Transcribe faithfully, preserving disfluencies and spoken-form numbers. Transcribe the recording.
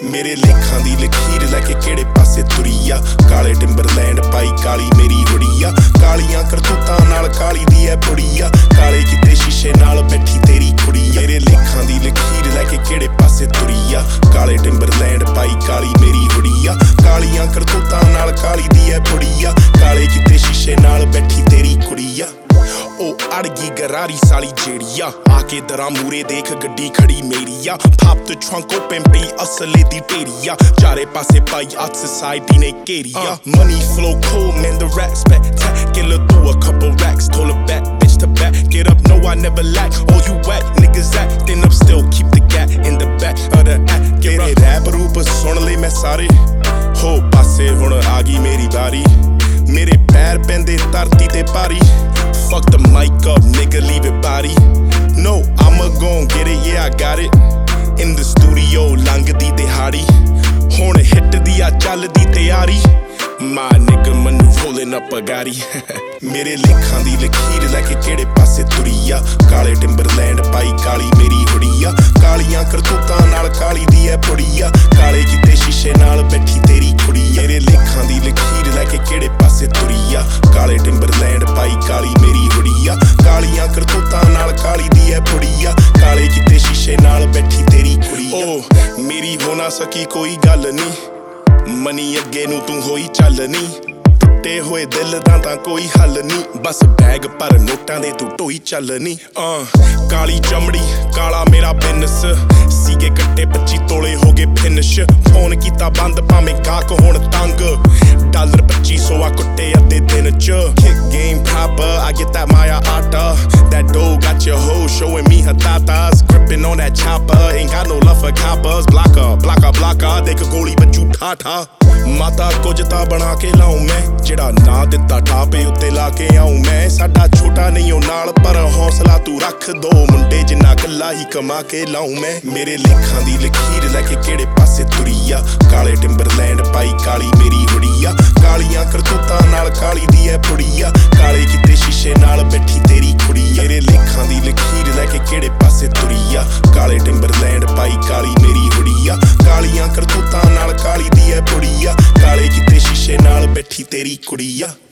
ਮੇਰੇ ਲੇਖਾਂ ਦੀ ਲਖੀਰ ਲੈ ਕੇ ਕਿਹੜੇ ਪਾਸੇ ਤੁਰੀ ਆ। ਕਾਲੇ ਟਿੰਬਰਲੈਂਡ ਪਾਈ ਕਾਲੀ ਮੇਰੀ ਹੁੜੀ ਆ। ਕਾਲੀਆਂ ਕਰਤੂਤਾਂ ਨਾਲ ਕਾਲੀ ਦੀ ਐ ਬੁੜੀ ਆ। ਕਾਲੇ ਕਿਤੇ ਸ਼ੀਸ਼ੇ ਨਾਲ ਬੈਠੀ ਤੇਰੀ ਕੁੜੀ ਆ। ਮੇਰੇ ਲੇਖਾਂ ਦੀ ਲਖੀਰ ਲੈ ਕੇ ਕਿਹੜੇ ਪਾਸੇ ਤੁਰੀ ਆ। ਕਾਲੇ ਟਿੰਬਰਲੈਂਡ ਪਾਈ ਕਾਲੀ ਮੇਰੀ ਹੁੜੀ ਆ। ਕਾਲੀਆਂ ਕਰਤੂਤਾਂ ਨਾਲ ਕਾਲੀ ਦੀ ਐ ਬੁੜੀ ਆ। ਕਾਲੇ ਕਿਤੇ ਸ਼ੀਸ਼ੇ ਨਾਲ ਬੈਠੀ ਤੇਰੀ ਕੁੜੀ ਆ। ਉਹ ਅੜ ਗਈ ਗਰਾਰੀ ਸਾਲੀ ਜਿਹੜੀ ਆ। ਆ ਕੇ ਦਰਾਂ ਮੂਰੇ ਦੇਖ ਗੱਡੀ ਖੜੀ ਮੇਰੀ ਆ। Pop the trunk open ਪਈ ਅਸਲੇ ਦੀ ਢੇਰੀ ਆ। ਚਾਰੇ ਪਾਸੇ ਪਾਈ ਅੱਤ society ਨੇ ਘੇਰੀ ਆ। Money flow cold man the rap spectacular through a couple racks told a back bitch to back get up no I never lack all you whack niggas acting up still keep the cat in the back of the act ਤੇਰੇ rap ਰੂਪ ਸੁਣ ਲਈ ਮੈਂ ਸਾਰੇ ਹੋ ਪਾਸੇ ਹੁਣ ਆ ਗਈ ਮੇਰੀ ਵਾਰੀ। ਮੇਰੇ ਪੈਰ ਪੈਂਦੇ ਧਰਤੀ ਤੇ ਭਾਰੀ। Fuck the mic up, nigga, leave it body. No, I'ma gon' get it, yeah, I got it. In the studio, ਲੰਘਦੀ ਦਿਹਾੜੀ। ਹੁਣ ਹਿੱਟ ਦੀ ਆ ਚੱਲਦੀ ਤਿਆਰੀ। My nigga, ਮੈਨੂੰ rolling up a Gotti. ਮੇਰੇ ਲੇਖਾਂ ਦੀ ਲਖੀਰ ਲੈ ਕੇ ਕਿਹੜੇ ਪਾਸੇ ਤੁਰੀ ਆ। ਕਾਲੇ ਟਿੰਬਰਲੈਂਡ ਪਾਈ ਕਾਲੀ ਮੇਰੀ ਹੁੜੀ ਆ। ਕਾਲੀਆਂ ਕਰਤੂਤਾਂ ਨਾਲ ਕਾਲੀ ਦੀ ਐ ਬੁੜੀ ਆ। ਕਾਲੇ ਕਿਤੇ ਸ਼ੀਸ਼ੇ ਨਾਲ ਬੈਠੀ ਤੇਰੀ ਕੁੜੀ ਆ। ਮੇਰੇ ਲੇਖਾਂ ਦੀ ਲਖੀਰ ਲੈ ਕੇ ਕਿਹੜੇ ਪਾਸੇ ਤੁਰੀ ਆ। ਕਾਲੇ ਟਿੰਬਰਲੈਂਡ ਪਾਈ ਕਾਲੀ ਮੇਰੀ ਹੁੜੀ ਆ। ਕਾਲੀਆਂ ਕਰਤੂਤਾਂ ਨਾਲ ਕਾਲੀ ਦੀ ਐ ਬੁੜੀ ਆ। ਕਾਲੇ ਕਿਤੇ ਸ਼ੀਸ਼ੇ ਨਾਲ ਬੈਠੀ ਤੇਰੀ ਕੁੜੀ ਆ। ਓ ਮੇਰੀ ਹੋ ਨਾ ਸਕੀ ਕੋਈ ਗੱਲ ਨੀ। ਮਨੀ ਅੱਗੇ ਨੂੰ ਤੂੰ ਹੋਈ ਚੱਲ ਨੀ। ਟੁੱਟੇ ਹੋਏ ਦਿਲ ਦਾ ਤਾਂ ਕੋਈ ਹੱਲ ਨੀ। ਬਸ ਬੈਗ ਪਰ ਨੋਟਾਂ ਦੇ ਤੂੰ ਢੋਈ ਚੱਲ ਨੀ। uh, ਕਾਲੀ ਚਮੜੀ ਕਾਲਾ ਮੇਰਾ ਬਿਨਸ ਸੀਗੇ ਕੱਟੇ ਪੱਚੀ ਤੋਲੇ ਹੋ ਗਏ ਫਿਨਿਸ਼। ਫੋਨ ਕੀਤਾ ਬੰਦ ਭਾਵੇਂ ਗਾਹਕ ਹੁਣ ਤੰਗ। ਡਾਲਰ ਪੱਚੀ ਸੌ ਆ ਕੁੱਟੇ ਅੱਧੇ ਦਿਨ ਚ। Kick game proper, I get that Maya Ata. That dough got your hoe showing me her tatas. Gripping on that chopper, ain't got no love for coppers. Blocker, blocker, blocker, ਦੇਖ ਗੋਲੀ ਵੱਜੂ ਠਾਠਾ। ਮਾਤਾ ਕੁਝ ਤਾਂ ਬਣਾ ਕੇ ਲਾਉਂ ਮੈਂ। ਜਿਹੜਾ ਨਾ ਦਿੱਤਾ ਠਾਪੇ ਉੱਤੇ ਲਾ ਕੇ ਆਉਂ ਮੈਂ। ਸਾਡਾ ਛੋਟਾ ਨਹੀਂ ਉਹ ਨਾਲ ਪਰ ਹੌਸਲਾ ਤੂੰ ਰੱਖ ਦੋ ਮੁੰਡੇ ਜਿੰਨਾ ਕੱਲਾ ਹੀ ਕਮਾ ਕੇ ਲਾਉਂ ਮੈਂ। ਮੇਰੇ ਲੇਖਾਂ ਦੀ ਲਖੀਰ ਲੈ ਕੇ ਕਿਹੜੇ ਪਾਸੇ ਤੁਰੀ ਆ। ਕਾਲੇ ਟਿੰਬਰਲੈਂਡ ਪਾਈ ਕਾਲੀ ਮੇਰੀ ਹੁੜੀ ਆ। ਕਾਲੀਆਂ ਕਰਤੂਤਾਂ ਨਾਲ ਕਾਲੀ ਦੀ ਐ ਬੁੜੀ ਆ। ਕਾਲੇ ਕਿਤੇ ਸ਼ੀਸ਼ੇ ਨਾਲ ਬੈਠੀ ਤੇਰੀ ਕੁੜੀ ਆ। ਮੇਰੇ ਲੇਖਾਂ ਦੀ ਲਖੀਰ ਲੈ ਕੇ ਕਿਹੜੇ ਪਾਸੇ ਤੁਰੀ ਆ। ਕਾਲੇ ਟਿੰਬਰਲੈਂਡ ਪਾਈ ਕਾਲੀ ਮੇਰੀ ਹੁੜੀ ਆ। ਕਾਲੀਆਂ ਕਰਤੂਤਾਂ ਨਾਲ ਕਾਲੀ ਦੀ ਐ ਬੁੜੀ ਆ। ਕਾਲੇ ਕਿਤੇ ਸ਼ੀਸ਼ੇ ਨਾਲ ਬੈਠੀ ਤੇਰੀ ਕੁੜੀ ਆ।